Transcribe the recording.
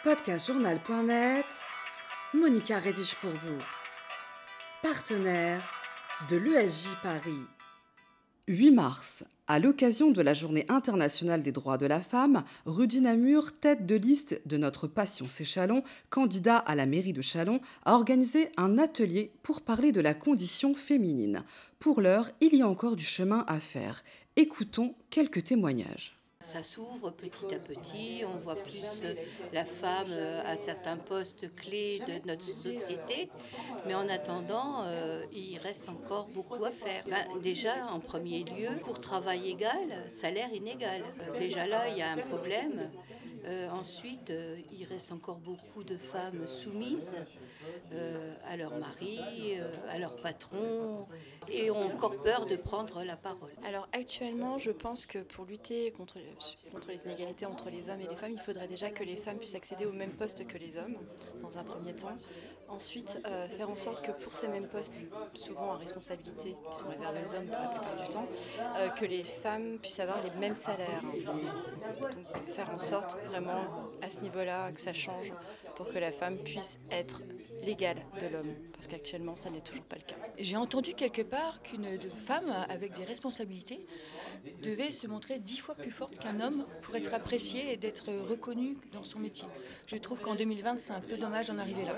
Podcastjournal.net, Monica rédige pour vous. Partenaire de l'ESJ Paris. 8 mars, à l'occasion de la Journée internationale des droits de la femme, Rudy Namur, tête de liste de Notre Passion c'est Châlons, candidat à la mairie de Châlons, a organisé un atelier pour parler de la condition féminine. Pour l'heure, il y a encore du chemin à faire. Écoutons quelques témoignages. Ça s'ouvre petit à petit, on voit plus la femme à certains postes clés de notre société, mais en attendant, il reste encore beaucoup à faire. Déjà, en premier lieu, pour travail égal, salaire inégal. Déjà là, il y a un problème. Ensuite, il reste encore beaucoup de femmes soumises à leur mari, à leur patron, et ont encore peur de prendre la parole. Alors actuellement, je pense que pour lutter contre les inégalités entre les hommes et les femmes, il faudrait déjà que les femmes puissent accéder au même poste que les hommes, dans un premier temps. Ensuite, faire en sorte que pour ces mêmes postes, souvent à responsabilité, qui sont réservés aux hommes pour la plupart du temps, que les femmes puissent avoir les mêmes salaires. Donc faire en sorte vraiment à ce niveau-là que ça change pour que la femme puisse être l'égale de l'homme, parce qu'actuellement ça n'est toujours pas le cas. J'ai entendu quelque part qu'une femme avec des responsabilités devait se montrer 10 fois plus forte qu'un homme pour être appréciée et d'être reconnue dans son métier. Je trouve qu'en 2020, c'est un peu dommage d'en arriver là.